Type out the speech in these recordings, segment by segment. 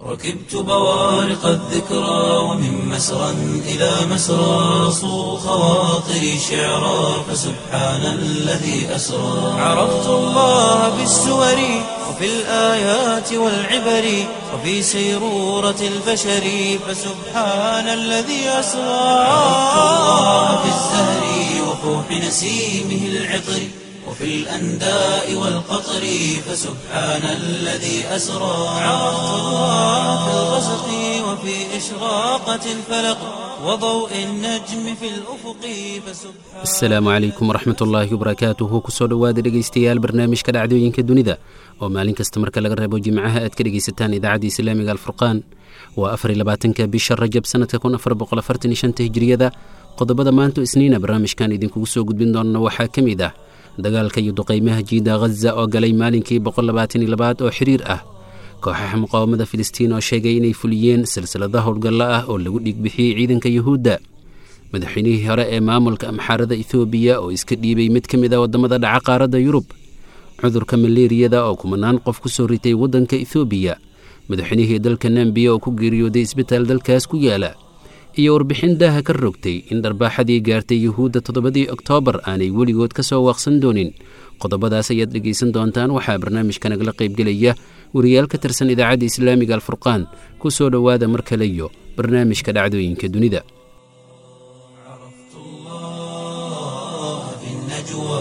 ركبت بوارق الذكرى ومن مسرى إلى مسرى صو خواطري شعرا فسبحان الذي أسرى عرفت الله بالسور وفي الآيات والعبر وفي سيرورة البشر فسبحان الذي أسرى عرفت الله بالزهر وفوح نسيمه العطر وفي الأنداء والقطر فسبحان الذي أسرى عرفت الله في الغسق وفي إشراقة الفلق وضوء النجم في الأفق فسبحان السلام عليكم ورحمة الله وبركاته kusoo dhawaada dhegaystayaal barnaamijka dhacdooyinka dunida oo maalin kasta marka laga reebo jimcaha aad ka dhegaysataan idaacadda islaamiga alfurqaan waa 24 bisha rajab sanadka 1445 hijriyada qodobada maanta isniina barnaamijkan idinkugu soo gudbin doona waxaa ka mid ah dagaalka iyo duqeymaha jiida Gaza oo galay maalinkii 122 oo xiriir ah kooxaha muqaawamada Filistiin oo sheegay inay fuliyeen silsilada howlgal ah oo lagu dhigbixiyay ciidanka Yahuudda madaxweynihii hore ee maamulka Amxaarada Itoobiya oo iska dhiibay mid ka mid ah wadamada dhaca qaaradda Yurub cudurka malaariyada oo kumanaan qof ku soo ritay wadanka Itoobiya madaxweynihii dalka Nambiya oo ku geeriyooday isbitaal dalkaas ku yaala iyo warbixin daaha ka rogtay in darbaaxadii gaartay Yahuudda 7 Oktoobar aanay weligood ka soo waaqsan doonin qodobadaas ayaad dhegaysan doontaan waxaa barnaamijka nagala qaybgelaya wariyaal ka tirsan idaacadda islaamiga alfurqaan ku soo dhawaada mar kale iyo barnaamijka dhacdooyinka dunida عرفت الله في النجوى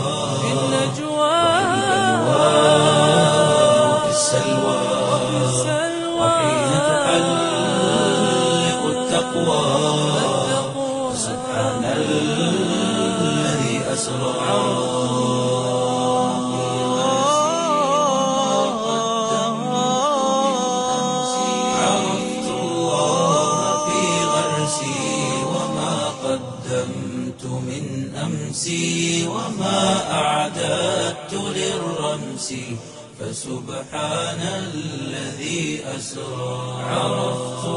وفي السلوى وحين تحلق التقوى سبحان الذي أسرى عرفت الله في غرسي وما قدمت من أمسي وما أعددت للرمس فسبحان الذي أسرى عرفت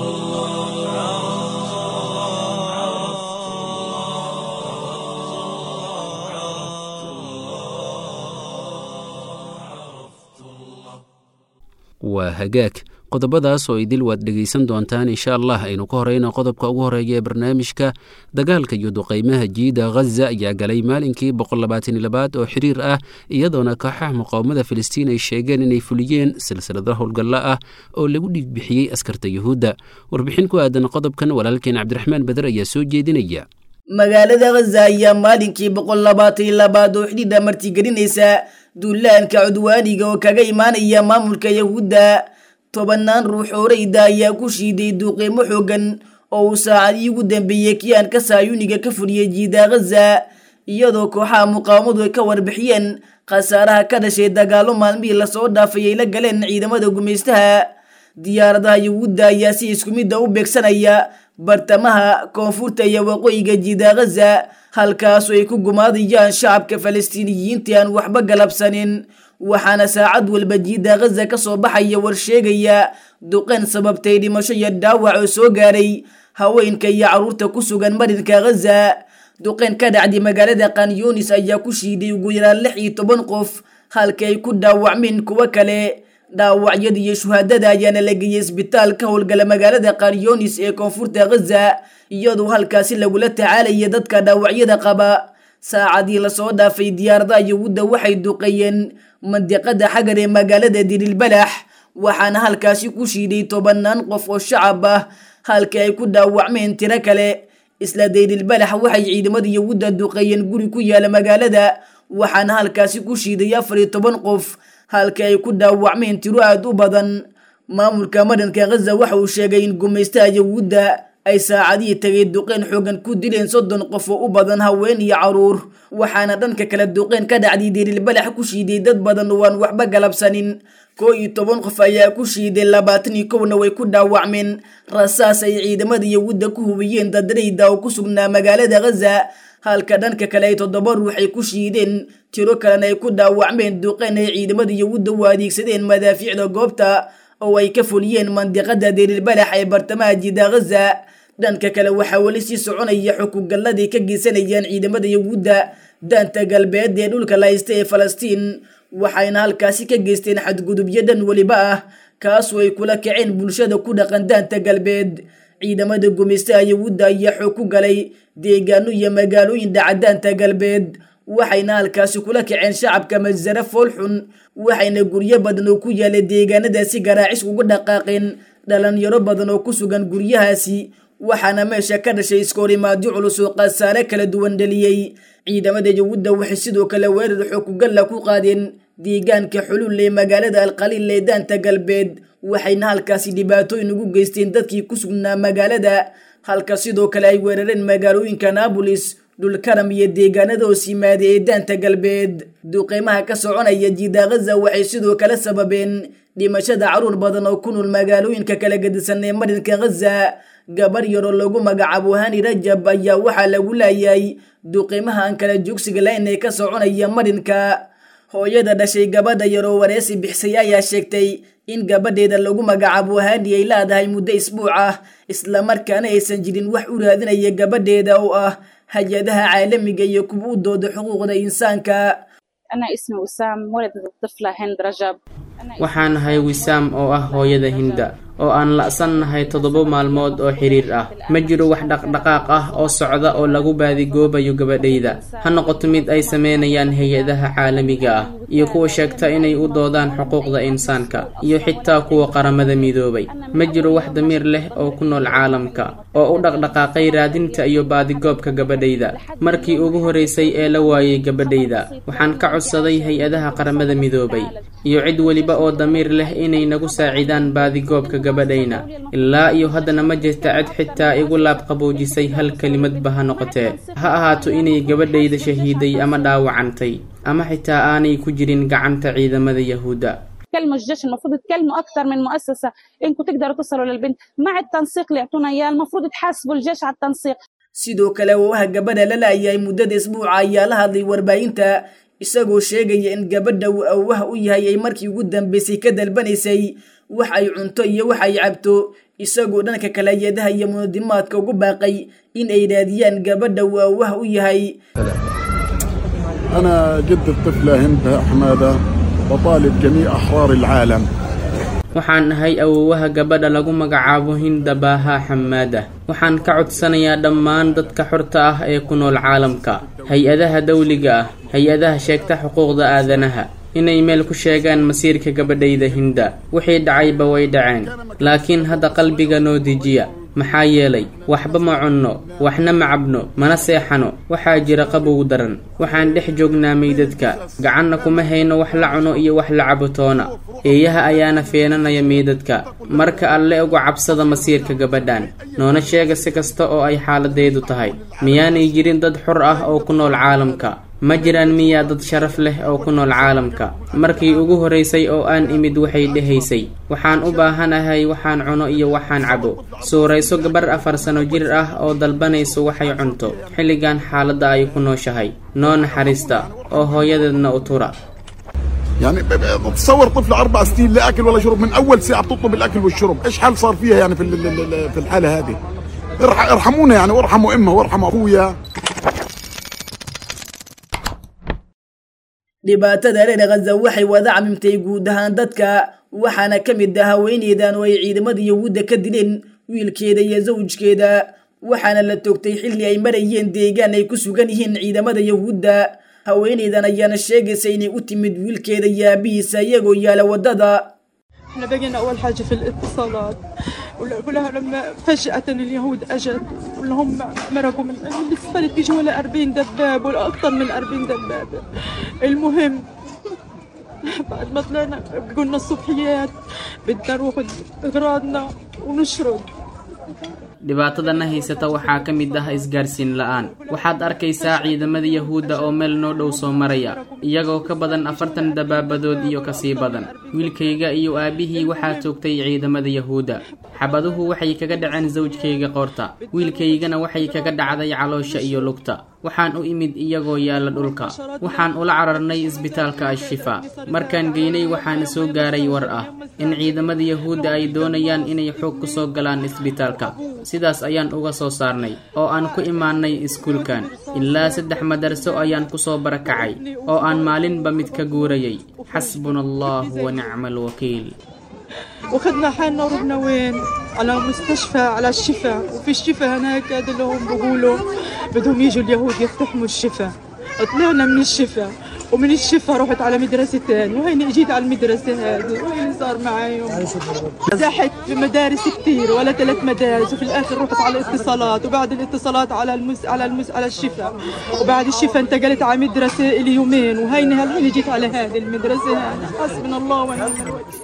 waa hagaag qodobadaas oo idil waad dhegaysan doontaan insha Allah aynu ka horeyno qodobka ugu horeeya ee barnaamijka dagaalka iyo duqeymaha jiida Gaza ayaa galay maalinkii 122 oo xiriir ah iyadoona kooxaha muqaawamada Filistiin ay sheegeen inay fuliyeen silsilada howlgal ah oo lagu dhigbixiyay askarta Yahuudda warbixin ku aadan qodobkan walaalkeen Cabdiraxmaan Badar ayaa soo jeedinaya magaalada Gaza ayaa maalinkii 122 oo xidhiidha martigelinaysa duulaanka cudwaaniga oo kaga imaanaya maamulka Yahuudda tobanaan ruux oo rayda ayaa ku shiiday duqeymo xoogan oo saacadii ugu dambeeyay kiyaan ka saayuniga ka furiyay jiida Gaza iyadoo kooxaha muqaawamadu ay ka warbixiyeen khasaaraha ka dhashay dagaalo maalmihii la soo dhaafay ay la galeen ciidamada gumeystaha diyaaradaha Yahuudda ayaa si isku mid ah u beegsanaya bartamaha koonfurta iyo waqooyiga jiida Gaza halkaas oo ay ku gumaadayaan shacabka Falastiiniyiinta aan waxba galabsanin waxaana saacad walba jiida Gaza ka soo baxaya war sheegaya duqeyn sababtay dhimasho iyo dhaawac oo soo gaaray haweenka iyo caruurta ku sugan marinka Gaza duqeyn ka dhacday magaalada Khan Yunis ayaa ku shiiday ugu yaraan 16 qof halka ay ku dhaawacmeen kuwa kale dhaawacyada iyo shuhaadada ayaana la geeyay isbitaalka howlgala magaalada Khan Yunis ee koonfurta Gaza iyadoo halkaasi lagula tacaalaya dadka dhaawacyada qaba saacadii la soo dhaafay diyaaradaha Yahuudda waxay duqeeyeen mandiqada xagar ee magaalada Deir al-Balax waxaana halkaasi ku shiiday 10 qof oo shacab ah halka ay ku dhaawacmeen tiro kale isla Deir al-Balax waxay ciidamada Yahuudda duqeeyeen guri ku yaala magaalada waxaana halkaasi ku shiiday 14 qof halka ay ku dhaawacmeen tiro aad u badan maamulka marinka Gaza waxa uu sheegay in gumeystaha Yahuudda ay saacadii tagay duqeyn xoogan ku dileen 30 qof oo u badan haween iyo caruur waxaana dhanka kala duqeyn ka dhacday Deir al-Balax ku shiiday dad badan oo aan waxba galabsanin 11 qof ayaa ku shiiday 21 way ku dhaawacmeen rasaas ay ciidamada Yahuudda ku hubiyeen dad rayda oo ku sugnaa magaalada Gaza halka dhanka kale ay 7 ruux ay ku shiideen tiro kalena ay ku dhaawacmeen duqeyn ay ciidamada Yahuudda u adeegsadeen madaafiicda goobta oo ay ka fuliyeen mandiqada Deir al-Balax ee bartamaha jiida Gaza dhanka kale waxa wali sii soconaya xukuumadii ka geysanayaan ciidamada Yahuudda danta galbeed ee dhulka la haystay ee Falastiin waxayna halkaasi ka geysteen xadgudubyo dhan waliba ah kaasoo ay kula kaceen bulshada ku dhaqan daanta galbeed. ciidamada gumaystaha yahuudda ayaa xoog ku galay deegaano iyo magaalooyin dhaca daanta galbeed, waxayna halkaasi kula kaceen shacabka masare foolxun, waxayna guryo badan oo ku yaala deegaanadaasi garaacis ugu dhaqaaqeen dhalinyaro badan oo ku sugan guryahaasi, waxaana meesha ka dhashay iskoorimaadyo culus oo khasaare kala duwan dhaliyey. ciidamada yahuudda waxay sidoo kale weerar xoog ku galla ku qaadeen deegaanka xuluul ee magaalada alqaliil ee daanta galbeed, waxayna halkaasi dhibaatooyin ugu geysteen dadkii ku sugnaa magaalada, halka sidoo kale ay weerareen magaalooyinka naabulis, dhulkaram iyo deegaanada hoos yimaada ee daanta galbeed. duqeymaha ka soconaya jiida ghaza waxay sidoo kale sababeen dhimashada caruur badan oo ku nool magaalooyinka kala gedisan ee marinka ghaza. gabar yaroo lagu magacaabo hani rajab ayaa waxaa lagu laayay duqeymaha aan kala joogsiga lahayn ee ka soconaya marinka. hooyada dhashay gabadha yaroo wareysi bixisay ayaa sheegtay in gabadheeda lagu magacaabo hani ay leedahay muddo isbuuc ah, islamarkaana aysan jirin wax u raadinaya gabadheeda oo ah hay-adaha caalamiga iyo kuwa u dooda xuquuqda insaanka. waxaan ahay wisaam oo ah hooyada hinda oo aan la'sannahay 7 maalmood oo xiriir ah. ma jiro wax dhaqdhaqaaq ah oo socda oo lagu baadigoobayo gabadhayda, ha noqoto mid ay sameynayaan hay-adaha caalamiga ah iyo kuwa sheegta inay u doodaan xuquuqda insaanka iyo xitaa kuwa qaramada midoobay. ma jiro wax damiir leh oo ku nool caalamka oo u dhaqdhaqaaqay raadinta iyo baadigoobka gabadhayda. markii ugu horeysay ee la waayay gabadhayda, waxaan ka codsaday hay-adaha qaramada midoobay iyo cid waliba oo damiir leh inay nagu saacidaan baadigoobka gabadhayna. ilaa iyo haddana ma jirta cid xitaa igu laab qaboojisay hal kelimadba ha noqotee, ha ahaato inay gabadhayda shahiiday ama dhaawacantay ama xitaa aanay ku jirin gacanta ciidamada yahuudda. كلمة الجيش المفروض تكلموا أكثر من مؤسسة إنكم تقدروا تصلوا للبنت مع التنسيق اللي يعطونا إياه. المفروض تحاسبوا الجيش على التنسيق. sidoo kale waxa gabadha la laayay muddada isbuuca ayaa la hadlay warbaahinta isagoo sheegaya in gabadha uu awah u yahay ay markii ugu dambeysay ka dalbanaysay wax ay cunto iyo wax ay cabto, isagoo dhanka kale hay'adaha iyo munadimaadka ugu baaqay in ay raadiyaan gabadha uu awah u yahay. أنا جد الطفلة هند حمادة وطالب جميع أحرار العالم. waxaan ahay awoowaha gabadha lagu magacaabo hinda baaha xamaada. waxaan ka codsanayaa dhammaan dadka xorta ah ee ku nool caalamka, hay-adaha dawliga ah, hay-adaha sheegta xuquuqda aadanaha, inay meel ku sheegaan masiirka gabadhayda hinda. wixii dhacayba way dhaceen, laakiin hadda qalbiga noo dejiya. maxaa yeelay waxba ma cunno, waxna ma cabno, mana seexano. waxaa jira qabow daran, waxaan dhex joognaa meydadka, gacanna kuma hayno wax la cuno iyo wax la cabo toona. eeyaha ayaana feenanaya meydadka. marka alle uga cabsada masiirka gabadhan, noona sheega si kasta oo ay xaaladeedu tahay. miyaanay jirin dad xor ah oo ku nool caalamka? ma jiraan miyaa dad sharaf leh oo ku nool caalamka? markii ugu horeysay oo aan imid waxay dhehaysay waxaan u baahanahay waxaan cuno iyo waxaan cabo. suurayso gabar 4 sano jir ah oo dalbanayso waxay cunto xilligan xaaladda ay ku nooshahay. noo naxariista oo hooyadeedna u tura. يعني تصور طفل 4 سنين لا اكل ولا شرب، من اول ساعه بتطلب الاكل والشرب. ايش حال صار فيها يعني في الحاله هذه؟ ارحمونا يعني، وارحموا امها وارحموا ابويا. dhibaatada reer ghaza waxay wada camimtay guud ahaan dadka, waxaana ka mid ah haweeneydan oo ay ciidamada yahuudda ka dileen wiilkeeda iyo zawjkeeda, waxaana la toogtay xilli ay marayeen deegaan ay ku sugan yihiin ciidamada yahuudda. haweeneydan ayaana sheegaysa inay u timid wiilkeeda iyo aabihiisa iyagoo yaala wadada. احنا بقينا اول حاجه في الاتصالات، ولها لما فجأة اليهود اجت ولهم مرقوا من السفلت بيجوا ولا 40 دباب ولا اكثر من 40 دبابه. المهم بعد ما طلعنا قلنا الصبحيات بدنا نروح اغراضنا ونشرد. dhibaatadana haysata waxaa ka mid ah isgaarsiin la'aan. waxaad arkaysaa ciidamada yahuudda oo meel noo dhow soo maraya iyagoo ka badan 40 dabaabadood iyo kasii badan. wiilkayga iyo aabihii waxaa toogtay ciidamada yahuudda. xabaduhu waxay kaga dhaceen zawjkayga qoorta, wiilkaygana waxay kaga dhacday caloosha iyo lugta. waxaan u imid iyagoo yaala dhulka. waxaan ula cararnay isbitaalka Al-Shifa. markaan geynay waxaana soo gaaray war ah in ciidamada yahuudda ay doonayaan inay xoog ku soo galaan isbitaalka. sidaas ayaan uga soo saarnay oo aan ku imaanay iskuulkan. ilaa 3 madarso ayaan ku soo barakacay oo aan maalinba mid ka guurayay. xasbuna allah wa ni'mal wakiil. وخدنا حالنا ورحنا وين على مستشفى على الشفا، وفي الشفا هناك هذا اللي هم بيقولوا بدهم يجوا اليهود يفتحوا الشفا. طلعنا من الشفا، ومن الشفا رحت على مدرسة تاني، وهيني اجيت على المدرسة هذه، وهيني صار معي زحت في مدارس كثير ولا 3 مدارس، وفي الاخر رحت على الاتصالات، وبعد الاتصالات على الشفا، وبعد الشفا انتقلت على مدرسة لي يومين، وهيني هالحين جيت على هذه المدرسة هذه. حسبنا الله ونعم الوكيل.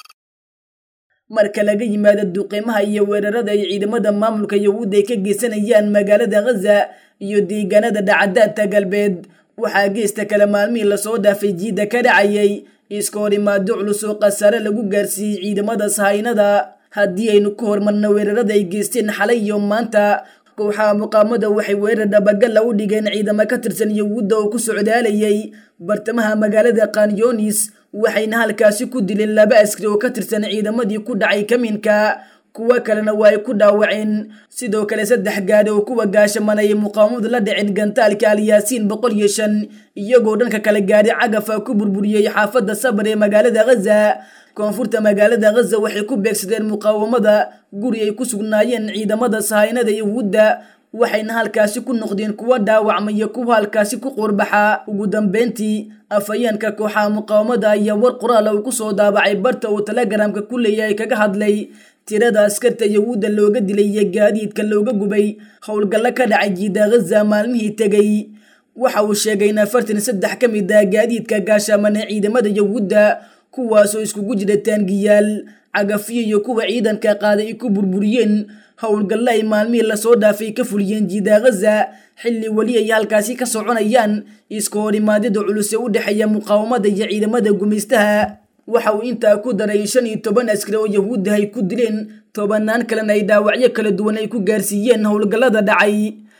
marka laga yimaado duqeymaha iyo weerarada ay ciidamada maamulka Yahuudda ay ka geysanayaan magaalada Gaza iyo deegaanada dhacdaadka galbeed, waxaa geesta kala maalmihii la soo dhaafay jiida ka dhacayay iskoorimaado culus oo khasaare lagu gaarsiiyey ciidamada sahaynada. haddii aynu ku hormarno weerarada ay geysteen xalay iyo maanta, kooxaha muqaamada waxay weerar dhabagal u dhigeen ciidamo ka tirsan Yahuudda oo ku socdaalayay bartamaha magaalada Khan Younis, waxayna halkaasi ku dileen 2 askari oo ka tirsan ciidamadii ku dhacay kaminka, kuwa kalena waa ay ku dhaawaceen. sidoo kale 3 gaadhi oo kuwa gaashamanaya muqaamadu la dhicin gantaalka Al-Yaasiin 105, iyagoo dhanka kale gaadhi cagaf ku burburiyay xaafadda Sabr ee magaalada Gaza. koonfurta magaalada Gaza waxay ku beegsadeen muqaawamada guri ay ku sugnaayeen ciidamada sahaynada Yahuudda, waxayna halkaasi ku noqdeen kuwa dhaawacmay kuwa halkaasi ku qorbaxa. ugu dambeyntii afayeenka kooxaha muqaawamada ayaa war qoraal ah ku soo daabacay barta uu Telegramka ku leeyahay kaga hadlay tirada askarta Yahuudda looga dilay iyo gaadiidka looga gubay howlgalla ka dhacay jiida Gaza maalmihii tagay. waxa uu sheegay in 43 ka mid ah gaadiidka gaashaamana ciidamada Yahuudda, kuwaasoo iskugu jira taangiyaal, cagafyo iyo kuwa ciidanka qaaday ay ku burburiyeen howlgalla ay maalmihii la soo dhaafay ka fuliyeen jiida Gaza, xilli wali ay halkaasi ka soconayaan iskoorimaadada culus ee u dhexeeya muqaawamada iyo ciidamada gumeystaha. waxa uu intaa ku daray 15 askari oo Yahuud ah ay ku dileen, 10 kalena ay dhaawacyo kala duwan ay ku gaarsiiyeen howlgallada dhacay.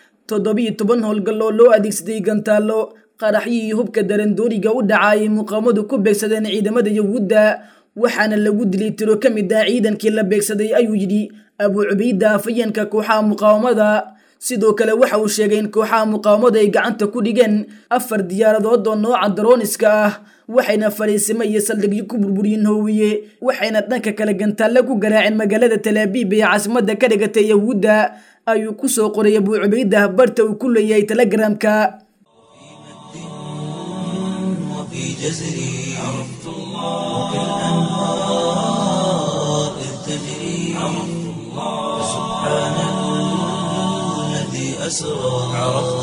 17 howlgallo loo adeegsaday gantaalo, qaraxyo iyo hubka darandooriga u dhacay muqaamadu ku beegsadeen ciidamada Yahuudda, waxaana lagu dilay tiro ka mid ah ciidankii la beegsaday, ayuu yidhi Abu Cubayda afayeenka kooxaha muqaawamada. sidoo kale waxa uu sheegay in kooxaha muqaawamada ay gacanta ku dhigeen 4 diyaaradood oo nooca droniska ah, waxayna fariisimo iyo saldhigyo ku burburiyeen Hoowiye, waxayna dhanka kale gantaalo ku garaaceen magaalada Tel Aviv ee caasimadda ka dhigatay Yahuudda, ayuu ku soo qoray Abu Cubayda barta uu ku leeyahay Telegramka. وفي جزري عرفت الله وكالأنهار إذ تجري عرفت الله سبحان الذي أسرى عرفت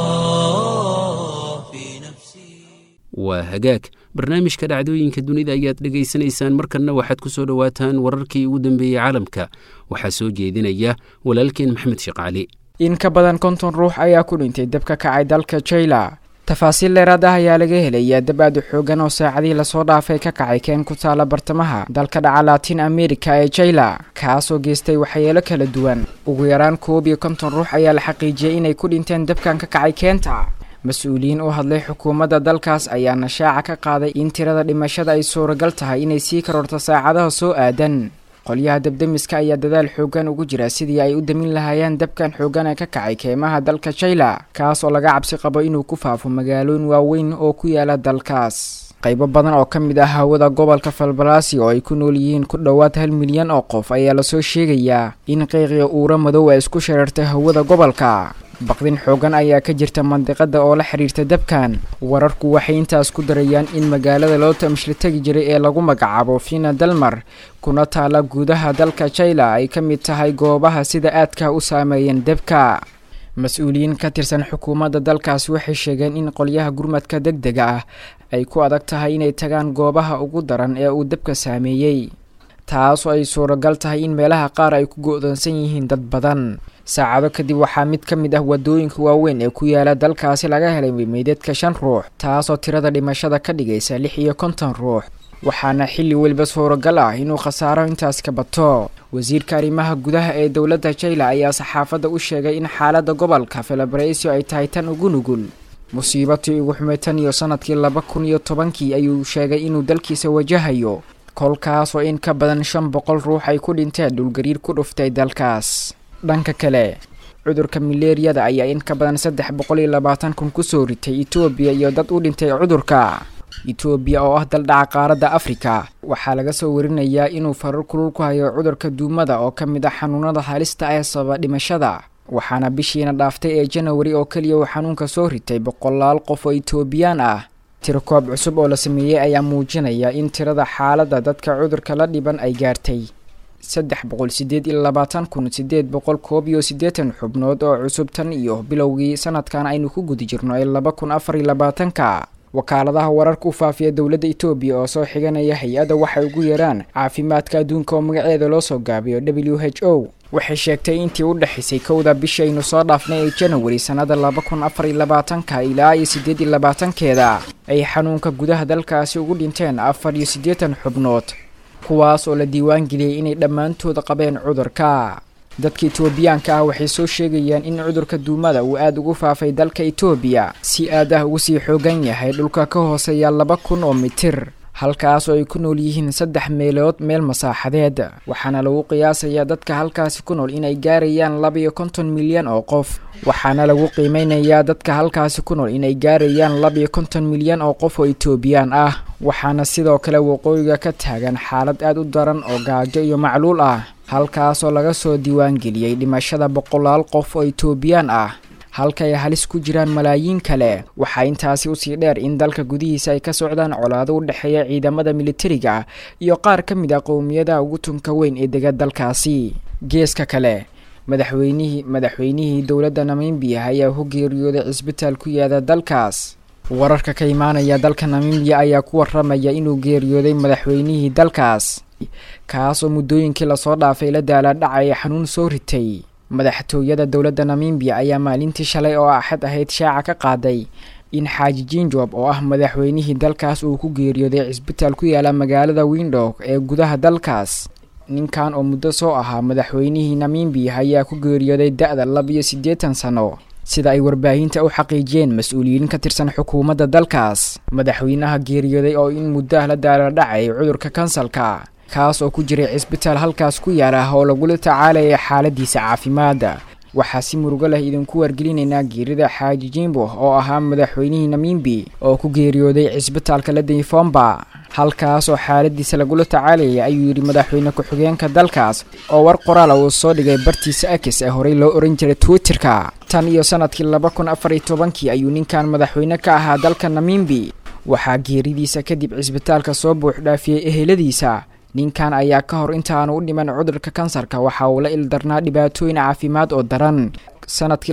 الله في نفسي. waa hagaag barnaamijka dhacdooyinka dunida ayaad dhegaysanaysaan. markanna waxaad ku soo dhowaataan wararkii ugu dambeeyey caalamka. waxaa soo jeedinaya walaalkeen maxamed sheekh cali. in ka badan 50 ruux ayaa ku dhintay dab ka kacay dalka Chile. tafaasiil dheeraad ah ayaa laga helayaa dab aad u xoogan oo saacadihii lasoo dhaafay ka kacay keen ku taala bartamaha dalka dhaca Latin America ee Chile, kaasoo geystay waxyeelo kala duwan. ugu yaraan 50 ruux ayaa la xaqiijiyay inay ku dhinteen dabkan ka kacay keenta. mas-uuliyiin u hadlay xukuumadda dalkaas ayaa nashaaca ka qaaday in tirada dhimashada ay suuragal tahay inay sii kororto saacadaha soo aadan. qolyaha dabdamiska ayaa dadaal xoogan ugu jira sidii ay u damin lahaayeen dabkan xoogan ee ka kacay keymaha dalka Chile, kaas oo laga cabsi qabo inuu ku faafo magaalooyin waaweyn oo ku yaala dalkaas. qaybo badan oo ka mid ah hawada gobolka Valparaiso oo ay ku nool yihiin ku dhowaad 1 milyan oo qof ayaa la soo sheegayaa in qiiqiyo uura madow ay isku shareertay hawada gobolka. baqdin xoogan ayaa ka jirta mandiqada oo la xiriirta dabkan. wararku waxay intaas ku darayaan in magaalada loo tamshil tagi jiray ee lagu magacaabo Fina del Mar kuna taala gudaha dalka Chile ay ka mid tahay goobaha sida aadka u saameeyeen dabka. mas-uuliyiin ka tirsan xukuumadda dalkaas waxay sheegeen in qolyaha gurmadka degdega ah ay ku adag tahay inay tagaan goobaha ugu daran ee uu dabka saameeyey, taasoo ay suuragal tahay in meelaha qaar ay ku go'doonsan yihiin dad badan. saacado kadib waxaa mid ka mid ah wadooyinka waaweyn ee ku yaala dalkaasi laga helay meydadka 5 ruux, taasoo tirada dhimashada ka dhigaysa 56 ruux, waxaana xilli waliba suuragal ah inuu khasaaro intaas ka bato. wasiirka arrimaha gudaha ee dowladda Chile ayaa saxaafadda u sheegay in xaaladda gobolka Valparaiso ay tahay tan ugu nugul. musiibatii ugu xumeetan iyo sanadkii 2010 ayuu sheegay inuu dalkiisa wajahayo, kolkaas oo in ka badan 500 ruux ay ku dhinteen dhulgariir ku dhuftay dalkaas. dhanka kale, cudurka malaariyada ayaa in ka badan 320,000 ku soo ritay Itoobiya iyo dad u dhintay cudurka. etoobiya oo ah daldhaca qaaradda afrika waxaa laga soo warinayaa inuu farar kulul ku hayo cudurka duumada oo ka mid ah xanuunada halista ee sababa dhimashada waxaana bishiina dhaaftay ee janawari oo keliya uu xanuunka soo ritay 100 qof oo etoobiyaan ah tirokoob cusub oo la sameeyey ayaa muujinaya in tirada xaaladda dadka cudurka la dhiban ay gaartay 328,880 xubnood oo cusub tan iyo bilowgii sanadkan aynu ku guda jirno ee 2024 wakaaladaha wararka u faafiya dowladda Itoobiya oo soo xiganaya hay-adda waxay ugu yeeraan caafimaadka adduunka oo magaceeda loo soo gaabiyo WHO waxay sheegtay intii u dhaxaysay kowda bishaynu soo dhaafnay ee January sanada 2024 ilaa 28keeda ay xanuunka gudaha dalkaasi ugu dhinteen 84 xubnood kuwaas oo la diiwaan geliyay inay dhammaantood qabeen cudurka dadka Itoobiyaanka ah waxay soo sheegayaan in cudurka duumada uu aad ugu faafay dalka Itoobiya si aad ah ugu sii xoogan yahay dhulka ka hooseeya 2,000 oo mitir halkaas oo ay ku nool yihiin 3 meelood meel masaaxadeed waxaana lagu qiyaasayaa dadka halkaas ku nool inay gaarayaan 52 milyan oo qof waxaana lagu qiimeynayaa dadka halkaas ku nool inay gaarayaan 52 milyan oo qof oo Itoobiyaan ah waxaana sidoo kale waqooyiga ka taagan xaalad aad u daran oo gaajo iyo macluul ah halkaas oo laga soo diiwaan geliyay dhimashada 100 qof oo Itoobiyaan ah halka ay halis ku jiraan malaayiin kale waxa intaasi u sii dheer in dalka gudihiisa ay ka socdaan colaado u dhaxeeya ciidamada militariga iyo qaar ka mid ah qowmiyadaha ugu tunka weyn ee degan dalkaasi geeska kale madaxweynihii dowladda Namibia ayaa u geeriyooday cisbitaal ku yaala dalkaas wararka ka imaanaya dalka Namibia ayaa ku waramaya inuu geeriyooday madaxweynihii dalkaas kaas oo muddooyinkii la soo dhaafay la daala dhacay xanuun soo ritay madaxtooyada dowladda Namibia ayaa maalintii shalay oo axad ahayd shaaca ka qaaday in Xaaji Jinjob oo ah madaxweynihii dalkaas uu ku geeriyooday cisbitaal ku yaala magaalada Windhoek ee gudaha dalkaas ninkan oo muddo soo ahaa madaxweynihii Namibia ayaa ku geeriyooday da'da 82 sano sida ay warbaahinta u xaqiijiyeen mas'uuliyiin ka tirsan xukuumadda dalkaas madaxweynaha geeriyooday oo in muddo la daala dhacay cudurka kansalka kaas oo ku jiray cisbitaal halkaas ku yaala oo lagu la tacaalay xaaladiisa caafimaad waxa si murugo leh idinku wargelinaynaa geerida Xaaji Jimbo oo ahaa madaxweynihii Namibia oo ku geeriyooday cisbitaalka la Dayfomba halkaas oo xaaladiisa lagu la tacaalay ayuu yiri madaxweyne ku-xigeenka dalkaas oo war qoraal ah oo soo dhigay bartiisa X ee horey loo oran jiray Twitterka tan iyo sanadkii 2014 ayuu ninkan madaxweyne ka ahaa dalka Namibia waxa geeridiisa kadib cisbitaalka soo buux dhaafiyay eheladiisa ninkan ayaa ka hor intaan u dhiman cudurka kansarka waxa uu la ildarnaa dhibaatooyin caafimaad oo daran sanadkii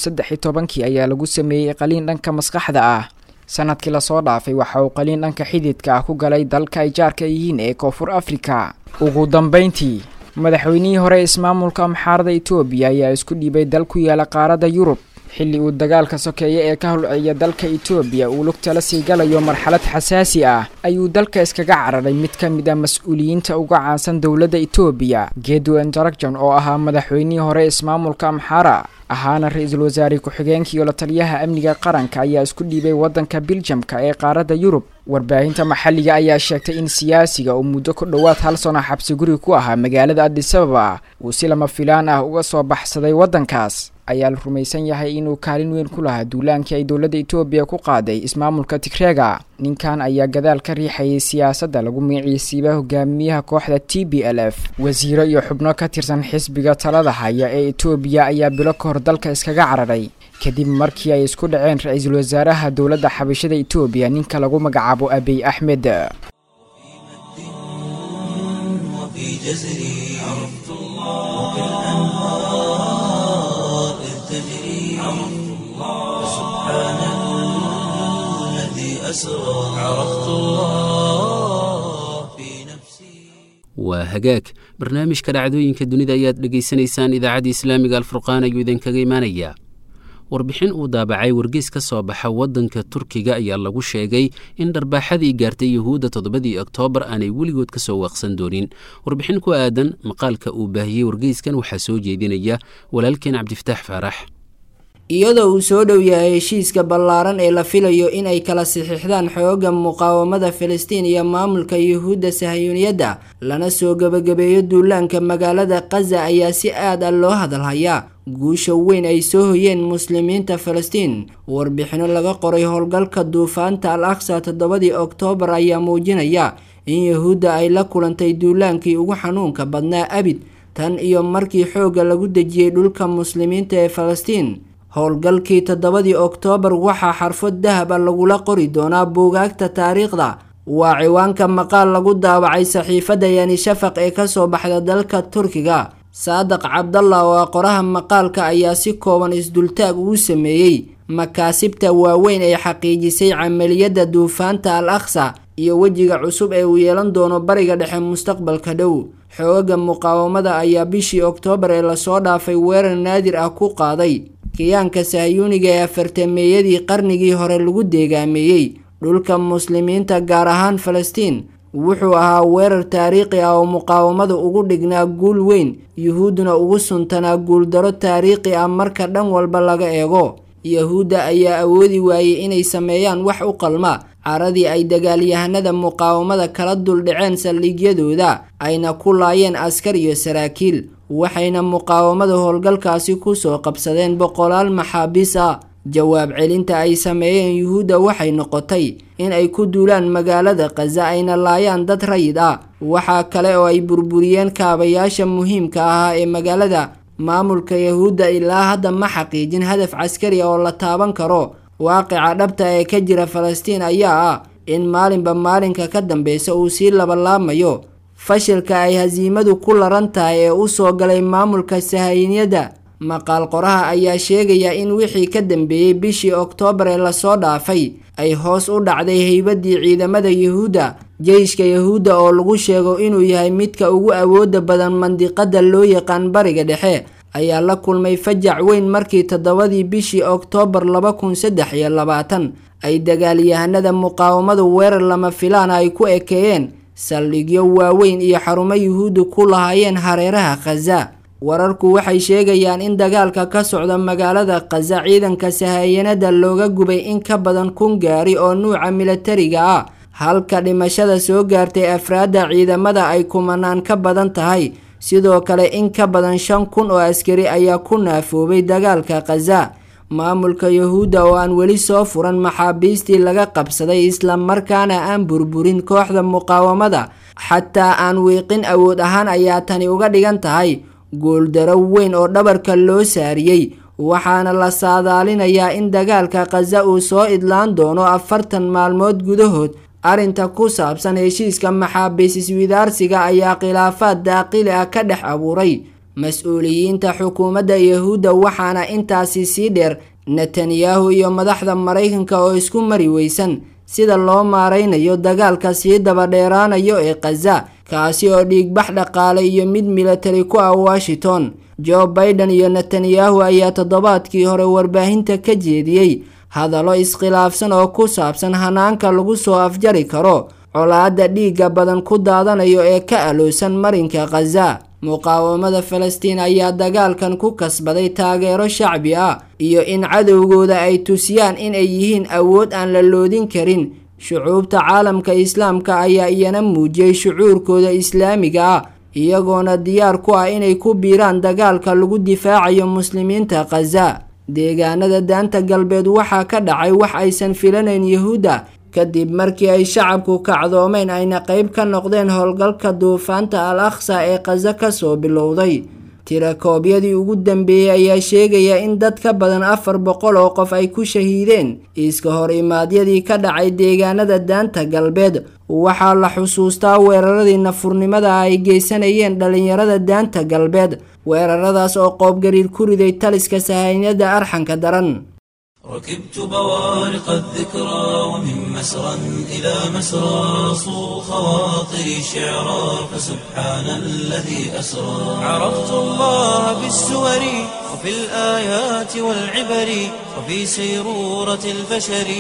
2013 ayaa lagu sameeyay qaliin dhanka maskaxda ah sanadkii la soo dhaafay waxa uu qaliin dhanka xididka ah ku galay dalka ay jaarka yihiin ee Koonfur Afrika ugu dambeyntii madaxweynihii hore ismaamulka Amxaarada Itoobiya ayaa isku dhiibay dal ku yaala qaaradda Yurub xilli uu dagaalka sokeeye ee ka hulciyay dalka Itoobiya uu lugta la sii galayo marxalad xasaasi ah ayuu dalka iskaga cararay mid ka mid ah mas'uuliyiinta uga caansan dowladda Itoobiya Gedouan Daragjan oo ahaa madaxweynihii hore ismaamulka Amxaara ahaana ra'iisul wasaare ku-xigeenka iyo la taliyaha amniga qaranka ayaa isku dhiibay wadanka Belgiumka ee qaaradda Yurub warbaahinta maxalliga ayaa sheegtay in siyaasiga uu muddo ku dhawaad 1 sano xabsi guri ku ahaa magaalada Addis Ababa uu si lama filaan ah uga soo baxsaday wadankaas ayaa la rumaysan yahay inuu kaalin weyn ku lahaa duulaankii ay dowladda Itoobiya ku qaaday ismaamulka Tigreega ninkan ayaa gadaal ka riixayay siyaasadda lagu magiciisiiba hogaamiyaha kooxda TPLF wasiiro iyo xubno ka tirsan xisbiga talada haya ee Itoobiya ayaa bilo ka hor dalka iskaga cararay kadib markii ay isku dhaceen ra'iisul wasaaraha dowladda xabashada Itoobiya ninka lagu magacaabo Abiy Ahmed waa hagaag barnaamijka dhacdooyinka dunida ayaad dhegaysanaysaan idaacadda islaamiga alfurqaan ayuu idinkaga imaanayaa warbixin uu daabacay wargeys ka soo baxa waddanka turkiga ayaa lagu sheegay in dharbaaxadii gaartay yuhuudda 7 Oktoobar aanay weligood ka soo waaqsan doonin warbixin ku aadan maqaalka uu baahiyey wargeyskan waxaa soo jeedinaya walaalkeen cabdifataax faarax iyadoo uu soo dhow yahay heshiiska ballaaran ee la filayo in ay kala saxiixdaan xoogga muqaawamada Filistiin iyo maamulka Yuhuudda Sahayuuniyadda lana soo gabagabeeyo duulaanka magaalada Gaza ayaa si aad ah loo hadalhayaa guusha weyn ay soo hoyeen muslimiinta Filistiin. Warbixino laga qoray howlgalka duufaanta Al-Aqsa 7 Oktoobar ayaa muujinaya in Yuhuudda ay la kulantay duulaankii ugu xanuunka badnaa abid tan iyo markii xoogga lagu dejiyay dhulka muslimiinta ee Filistiin. howlgalkii 7 Oktoobar waxaa xarfo dahab ah lagula qori doonaa buugaagta taariikhda. waa ciwaanka maqaal lagu daabacay saxiifada Yani Shafaq ee ka soo baxda dalka Turkiga. Saadaq Cabdallah oo qoraha maqaalka ayaa si kooban isdultaag ugu sameeyay makaasibta waaweyn ee xaqiijisay camaliyada duufaanta Al-Aqsa iyo wajiga cusub ee uu yeelan doono bariga dhexe mustaqbalka dhow. xoogga muqaawamada ayaa bishii Oktoobar ee la soo dhaafay weerar naadir ah ku qaaday kiyaanka Sahayuuniga ee afartameeyadii qarnigii hore lagu deegaameeyay dhulka muslimiinta gaar ahaan Filistiin. wuxuu ahaa weerar taariikhi ah oo muqaawamada ugu dhignaa guul weyn, Yuhuuduna ugu suntanaa guuldaro taariikhi ah marka dhan walba laga eego. Yuhuudda ayaa awoodi waayay inay sameeyaan wax u qalma caradii ay dagaalyahanada muqaawamada kala dul dhaceen saldhigyadooda ayna ku laayeen askar iyo saraakiil. waxayna muqaawamada howlgalkaasi ku soo qabsadeen boqolaal maxaabiis ah. jawaab celinta ay sameeyeen Yuhuudda waxay noqotay in ay ku duulaan magaalada Gaza ayna laayaan dad rayid ah. waxa kale oo ay burburiyeen kaabayaasha muhiimka ah ee magaalada. maamulka Yuhuudda ilaa hadda ma xaqiijin hadaf caskari oo la taaban karo. waaqica dhabta ee ka jira Filistiin ayaa ah in maalinba maalinka ka dambaysa uu sii labalaamayo fashilka ay hasiimadu ku laran tahay ee u soo galay maamulka Sahayuuniyadda. maqaal qoraha ayaa sheegaya in wixii ka dambeeyay bishii Oktoobar ee la soo dhaafay ay hoos u dhacday haybadii ciidamada Yuhuudda. jeyshka Yuhuudda oo lagu sheego inuu yahay midka ugu awooda badan mandiqada loo yaqaan bariga dhexe ayaa la kulmay fajac weyn markii 7 bishii Oktoobar 2023 ay dagaalyahanada muqaawamada weerar lama filaan ay ku ekeeyeen saldhigyo waaweyn iyo xarumo Yuhuuddu ku lahaayeen hareeraha Gaza. wararku waxay sheegayaan in dagaalka ka socda magaalada Gaza ciidanka Sahayuuniyadda looga gubay in ka badan 1,000 gaari oo nuuca militariga ah, halka dhimashada soo gaartay afraadda ciidamada ay kumanaan ka badan tahay. sidoo kale in ka badan 5,000 oo askari ayaa ku naafoobay dagaalka Gaza. maamulka Yuhuudda oo aan weli soo furan maxaabiistii laga qabsaday isla markaana aan burburin kooxda muqaawamada xataa aan wiiqin awood ahaan ayaa tani uga dhigan tahay guuldaro weyn oo dhabarka loo saariyay. waxaana la saadaalinayaa in dagaalka Gaza uu soo idlaan doono 40 maalmood gudahood. arinta ku saabsan heshiiska maxaabiis iswidaarsiga ayaa khilaafaad daaqili ah ka dhex abuuray mas'uuliyiinta xukuumadda Yuhuudda, waxaana intaasi sii dheer Netanyahu iyo madaxda Mareykanka oo isku mari weysan sida loo maareynayo dagaalka sii daba dheeraanayo ee Gaza, kaasi oo dhiigbax dhaqaale iyo mid military ku ah Washington. Joe Biden iyo Netanyahu ayaa toddobaadkii hore warbaahinta ka jeediyay hadallo iskhilaafsan oo ku saabsan hanaanka lagu soo afjari karo colaadda dhiigga badan ku daadanayo ee ka aloosan marinka Gaza. muqaawamada Filistiin ayaa dagaalkan ku kasbaday taageero shacbi ah iyo in cadowgooda ay tusiyaan in ay yihiin awood aan la loodin karin. shucuubta caalamka Islaamka ayaa iyana muujiyay shucuurkooda islaamiga ah, iyagoona diyaar ku ah inay ku biiraan dagaalka lagu difaacayo muslimiinta Gaza. deegaanada daanta galbeed waxaa ka dhacay wax aysan filanayn Yuhuudda kadib markii ay shacabku kacdoomeen ayna qayb ka noqdeen howlgalka duufaanta Al-Aqsa ee Gaza ka soo bilowday. tirakoobyadii ugu dambeeyay ayaa sheegaya in dad ka badan 400 oo qof ay ku shahiideen iska hor imaadyadii ka dhacay deegaanada daanta galbeed. waxaa la xusuustaa weeraradii nafurnimada ay geysanayeen dhalinyarada daanta galbeed, weeraradaas oo qoobgariir ku riday taliska Sahayuuniyadda arxanka daran. ركبت بوارق الذكرى ومن مسرى إلى مسرى صو خواطري شعرا فسبحان الذي أسرى. عرفت الله بالسور وفي الآيات والعبر وفي سيرورة البشر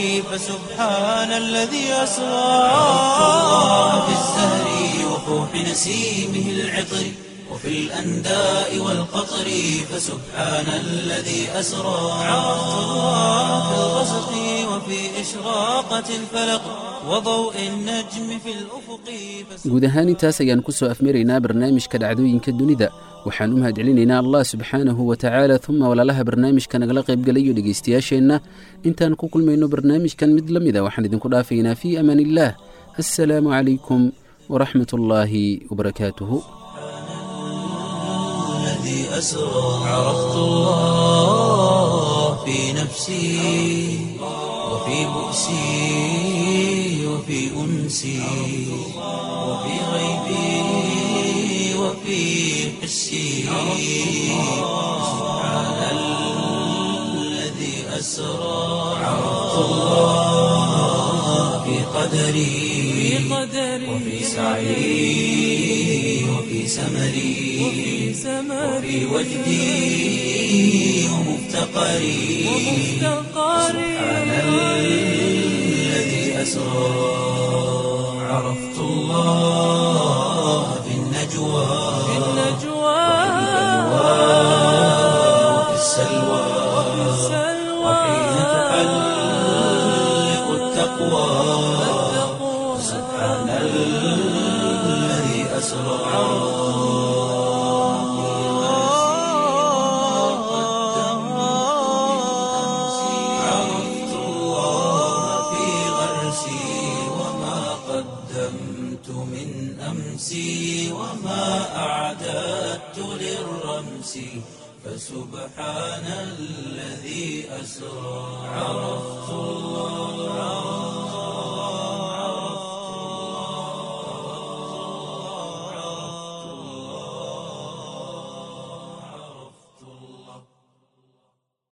فسبحان الذي أسرى. عرفت الله بالزهر وفوح نسيمه العطر وفي الأنداء والقطر فسبحان الذي أسرى عرفت الله في الغسق وفي إشراقة الفلق وضوء النجم في الأفق guud ahaan intaas ayaan ku soo afmaraynaa barnaamijka dhacdooyinka dunida waxaan u mahadcelinaynaa allah subxaanahu wa tacaala uma walaalaha barnaamijka nagala qaybgalayo dhegaystayaasheenna intaan ku kulmayno barnaamijkan mid la mida waxaan idinku dhaafaynaa fii amaan illaah assalaamu calaykum waraxmat ullaahi wabarakaatuhu الذي أسرى عرفت الله في نفسي وفي بؤسي وفي أنسي وفي غيبي وفي حسي سبحان الذي أسرى عرفت الله في قدري وفي سعي وفي سمري وفي وجدي ومفتقري سبحان الذي أسرى عرفت الله في النجوى وفي السلوى وحين تحلق التقوى سبحان الذي أسرى عرفت الله في غرسي وما قدمت من أمسي وما أعددت للرمس فسبحان الذي أسرى عرفت الله